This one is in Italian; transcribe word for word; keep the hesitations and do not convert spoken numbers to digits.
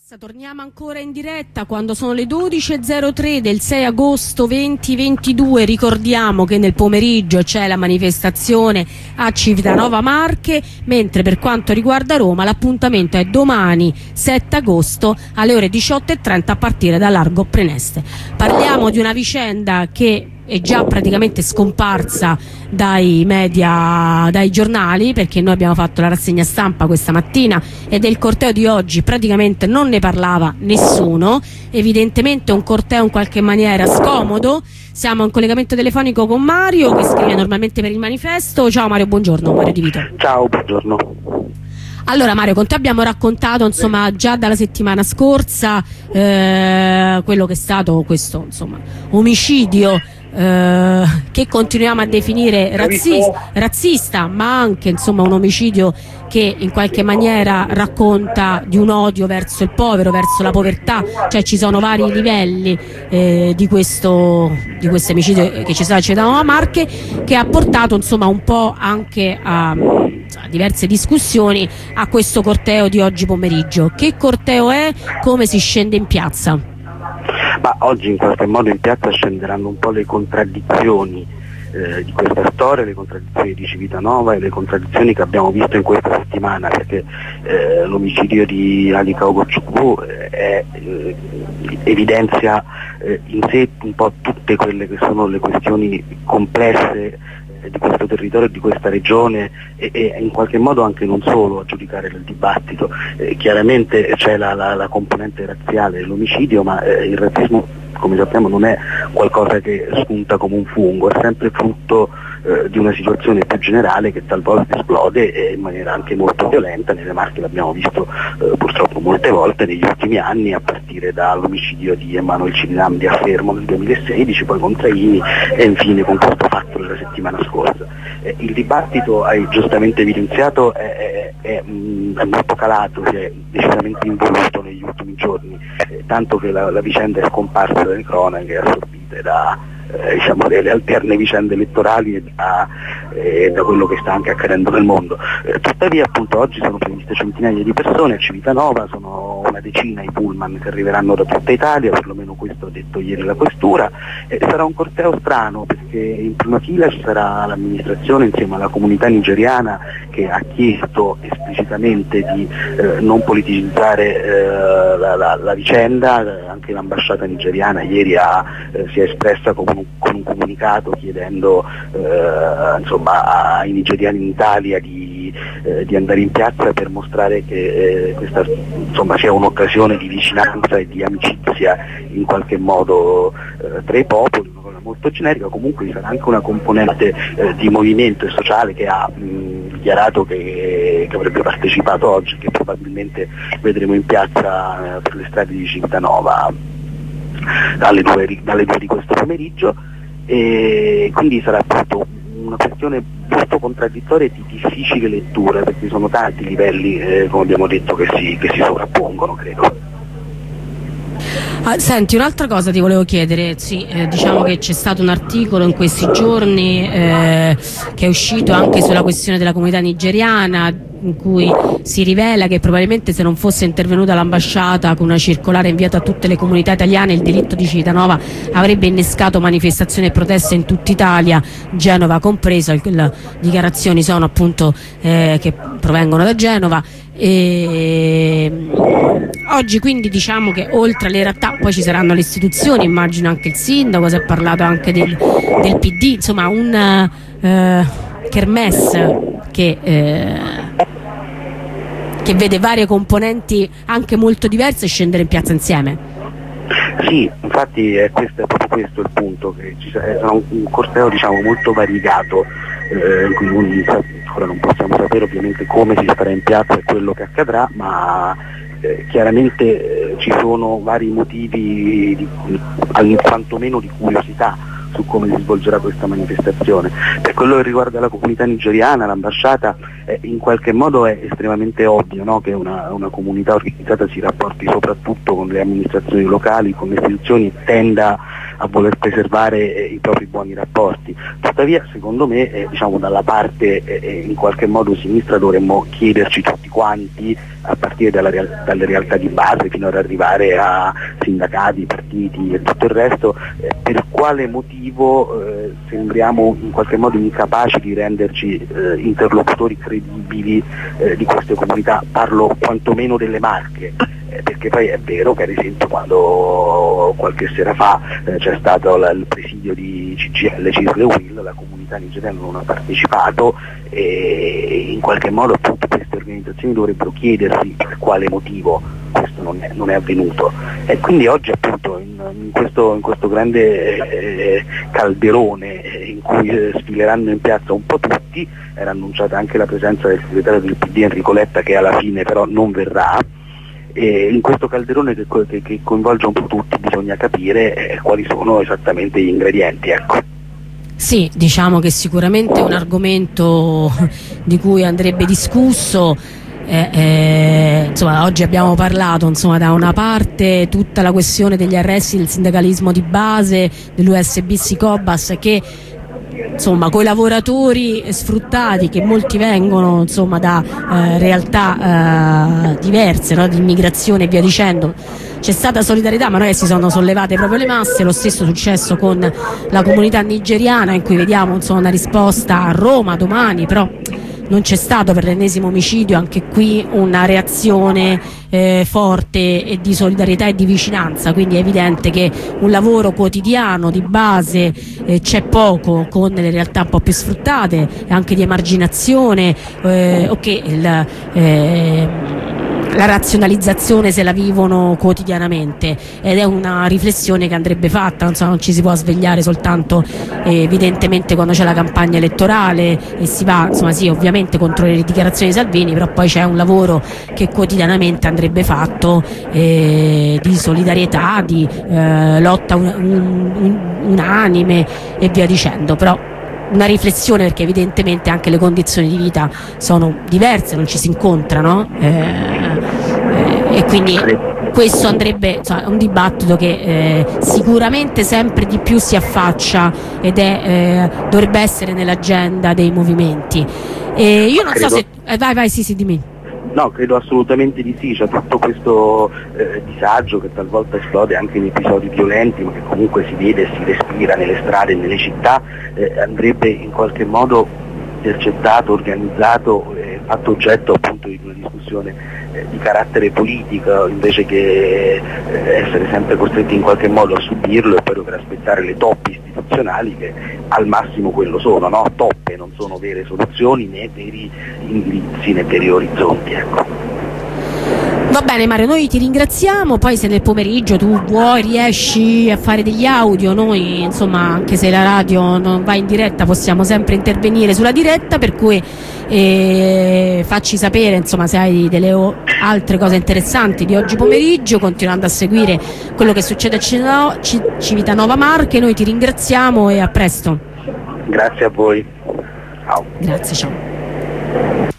Torniamo ancora in diretta quando sono le dodici e zero tre del sei agosto duemilaventidue. Ricordiamo che nel pomeriggio c'è la manifestazione a Civitanova Marche, mentre per quanto riguarda Roma l'appuntamento è domani sette agosto alle ore diciotto e trenta a partire da Largo Preneste. Parliamo di una vicenda che è già praticamente scomparsa dai media, dai giornali, perché noi abbiamo fatto la rassegna stampa questa mattina e del corteo di oggi praticamente non ne parlava nessuno. Evidentemente un corteo in qualche maniera scomodo. Siamo in collegamento telefonico con Mario, che scrive normalmente per il Manifesto. Ciao Mario, buongiorno. Mario Di Vito. Ciao, buongiorno. Allora Mario, con te abbiamo raccontato insomma già dalla settimana scorsa eh, quello che è stato questo insomma omicidio eh, che continuiamo a definire razzista, razzista ma anche insomma un omicidio che in qualche maniera racconta di un odio verso il povero, verso la povertà, cioè ci sono vari livelli eh, di questo di questo omicidio che ci sta a Civitanova Marche, che ha portato insomma un po' anche a, a diverse discussioni a questo corteo di oggi pomeriggio. Che corteo è? Come si scende in piazza? Ma oggi in qualche modo in piazza scenderanno un po' le contraddizioni eh, di questa storia, le contraddizioni di Civitanova e le contraddizioni che abbiamo visto in questa settimana, perché eh, l'omicidio di Alika Ogorchukwu eh, eh, evidenzia eh, in sé un po' tutte quelle che sono le questioni complesse di questo territorio e di questa regione e, e in qualche modo anche non solo a giudicare il dibattito. Eh, chiaramente c'è la, la, la componente razziale dell'omicidio, ma eh, il razzismo, come sappiamo, non è qualcosa che spunta come un fungo, è sempre frutto eh, di una situazione più generale che talvolta esplode eh, in maniera anche molto violenta. Nelle Marche l'abbiamo visto eh, purtroppo molte volte negli ultimi anni, a partire dall'omicidio di Emanuel Cirinamdi a Fermo nel duemilasedici, poi con Traini e infine con questo fatto della settimana scorsa. Eh, il dibattito, hai giustamente evidenziato, è, è, è, è molto calato, si è decisamente involuto negli ultimi giorni, eh, tanto che la, la vicenda è scomparsa dalle cronache, assorbite da eh, diciamo, delle alterne vicende elettorali e da, eh, da quello che sta anche accadendo nel mondo. Eh, tuttavia appunto oggi sono previste centinaia di persone a Civitanova, sono una decina i pullman che arriveranno da tutta Italia, perlomeno questo ha detto ieri la questura. Eh, sarà un corteo strano perché in prima fila ci sarà l'amministrazione insieme alla comunità nigeriana, che ha chiesto esplicitamente di eh, non politicizzare eh, la, la, la vicenda. Anche l'ambasciata nigeriana ieri ha, eh, si è espressa con un, con un comunicato chiedendo eh, insomma, ai nigeriani in Italia di, eh, di andare in piazza per mostrare che eh, questa insomma, sia un'occasione di vicinanza e di amicizia in qualche modo eh, tra i popoli. Molto generica. Comunque ci sarà anche una componente eh, di movimento e sociale che ha mh, dichiarato che, che avrebbe partecipato oggi, che probabilmente vedremo in piazza eh, per le strade di Civitanova dalle due, dalle due di questo pomeriggio, e quindi sarà appunto una questione molto contraddittoria e di difficile lettura, perché sono tanti i livelli eh, come abbiamo detto che si, che si sovrappongono, credo. Ah, senti, un'altra cosa ti volevo chiedere. Sì, eh, diciamo che c'è stato un articolo in questi giorni eh, che è uscito anche sulla questione della comunità nigeriana, in cui si rivela che probabilmente se non fosse intervenuta l'ambasciata con una circolare inviata a tutte le comunità italiane, il delitto di Civitanova avrebbe innescato manifestazioni e proteste in tutta Italia, Genova compresa. Le dichiarazioni sono appunto eh, che provengono da Genova. E oggi quindi diciamo che oltre alle realtà poi ci saranno le istituzioni, immagino anche il sindaco, si è parlato anche del, del P D, insomma un eh, kermesse che, eh, che vede varie componenti anche molto diverse scendere in piazza insieme. Sì, infatti è, questo, è proprio questo il punto, che ci sarà un, un corteo diciamo molto variegato, eh, in cui non, ora non possiamo sapere ovviamente come si starà in piazza e quello che accadrà, ma eh, chiaramente eh, ci sono vari motivi di, di, quantomeno di curiosità su come si svolgerà questa manifestazione. Per quello che riguarda la comunità nigeriana, l'ambasciata eh, in qualche modo è estremamente ovvio, no? Che una, una comunità organizzata si rapporti soprattutto con le amministrazioni locali, con le istituzioni, tenda a voler preservare eh, i propri buoni rapporti. Tuttavia secondo me eh, diciamo dalla parte eh, in qualche modo sinistra dovremmo chiederci tutti quanti, a partire dalla real- dalle realtà di base fino ad arrivare a sindacati, partiti e tutto il resto, eh, per quale motivo eh, sembriamo in qualche modo incapaci di renderci eh, interlocutori credibili eh, di queste comunità. Parlo quantomeno delle Marche, eh, perché poi è vero che ad esempio quando qualche sera fa eh, c'è stato la, il presidio di C G I L, C I S L e U I L, la comunità nigeriana non ha partecipato e in qualche modo appunto queste organizzazioni dovrebbero chiedersi per quale motivo questo non è, non è avvenuto, e quindi oggi appunto in, in, questo, in questo grande eh, calderone eh, in cui eh, sfileranno in piazza un po' tutti, era annunciata anche la presenza del segretario del P D Enrico Letta, che alla fine però non verrà, e in questo calderone che, che, che coinvolge un po' tutti bisogna capire eh, quali sono esattamente gli ingredienti, ecco. Sì, diciamo che sicuramente è un argomento di cui andrebbe discusso. Eh, eh, insomma, oggi abbiamo parlato, insomma, da una parte tutta la questione degli arresti del sindacalismo di base, dell'U S B Sicobas, che insomma coi lavoratori sfruttati, che molti vengono insomma da eh, realtà eh, diverse, no? Di immigrazione e via dicendo. C'è stata solidarietà, ma non è che si sono sollevate proprio le masse. Lo stesso è successo con la comunità nigeriana, in cui vediamo insomma una risposta a Roma domani, però non c'è stato per l'ennesimo omicidio anche qui una reazione eh, forte e di solidarietà e di vicinanza, quindi è evidente che un lavoro quotidiano di base eh, c'è poco con le realtà un po' più sfruttate, anche di emarginazione, eh, ok, il, eh, la razionalizzazione se la vivono quotidianamente, ed è una riflessione che andrebbe fatta, non, so, non ci si può svegliare soltanto eh, evidentemente quando c'è la campagna elettorale e si va, insomma, sì, ovviamente contro le dichiarazioni di Salvini, però poi c'è un lavoro che quotidianamente andrebbe fatto eh, di solidarietà, di eh, lotta un, un, un, unanime e via dicendo. Però una riflessione, perché evidentemente anche le condizioni di vita sono diverse, non ci si incontrano eh, eh, e quindi questo andrebbe, insomma, è un dibattito che eh, sicuramente sempre di più si affaccia ed è, eh, dovrebbe essere nell'agenda dei movimenti. E io non Credo. so se eh, vai vai sì sì dimmi. No, credo assolutamente di sì, c'è tutto questo eh, disagio che talvolta esplode anche in episodi violenti, ma che comunque si vede e si respira nelle strade e nelle città, eh, andrebbe in qualche modo intercettato, organizzato, eh, fatto oggetto appunto di una discussione eh, di carattere politico, invece che eh, essere sempre costretti in qualche modo a subirlo e poi dover aspettare le toppe istituzionali che al massimo quello sono, no? Toppe, non sono vere soluzioni né veri indirizzi né veri orizzonti, ecco. Va bene Mario, noi ti ringraziamo, poi se nel pomeriggio tu vuoi, riesci a fare degli audio, noi insomma anche se la radio non va in diretta possiamo sempre intervenire sulla diretta, per cui eh, facci sapere insomma se hai delle altre cose interessanti di oggi pomeriggio, continuando a seguire quello che succede a Civitanova Marche. Noi ti ringraziamo e a presto. Grazie a voi. Ciao. Grazie, ciao.